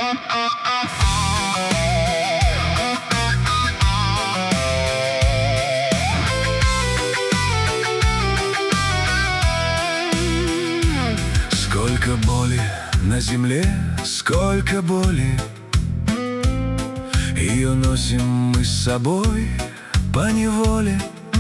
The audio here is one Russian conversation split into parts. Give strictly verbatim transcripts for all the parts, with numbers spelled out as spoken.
Сколько боли на земле, сколько боли, ее носим мы с собой поневоле.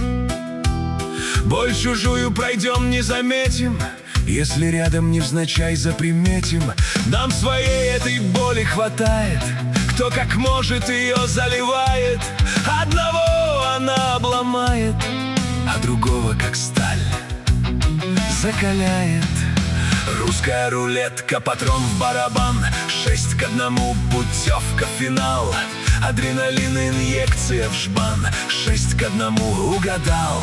Боль чужую пройдем, не заметим, если рядом невзначай заприметим. Нам своей этой боли хватает, кто как может ее заливает. Одного она обломает, а другого как сталь закаляет. Русская рулетка, патрон в барабан, шесть к одному, путевка в финал. Адреналин, инъекция в жбан, шесть к одному, угадал.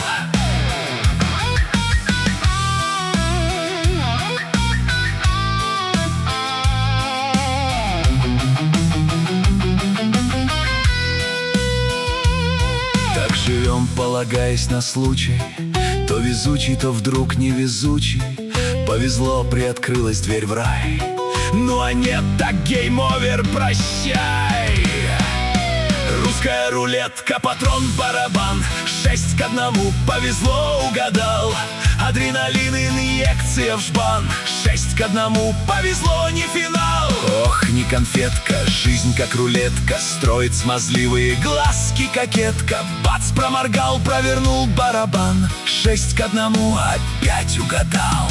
Так живем, полагаясь на случай, то везучий, то вдруг невезучий. Повезло, приоткрылась дверь в рай. Ну а нет, так гейм-овер, прощай. Русская рулетка, патрон, барабан, шесть к одному, повезло, угадал. Адреналин, инъекция в жбан, шесть к одному, повезло, не финал. Ох, не конфетка, жизнь как рулетка, строит смазливые глазки кокетка. Бац, проморгал, провернул барабан, шесть к одному, опять угадал.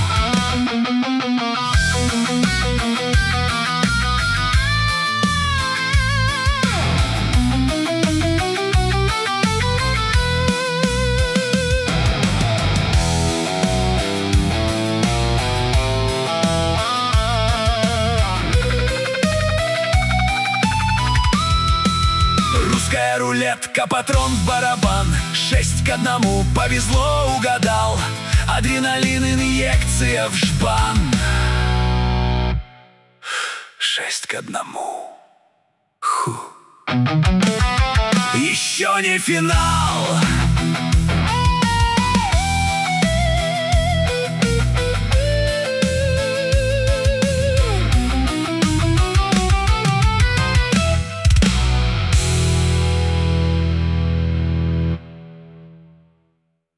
Русская рулетка, патрон в барабан, шесть к одному, повезло, угадал. Адреналин, инъекция в жбан, шесть к одному. Ху. Еще не финал.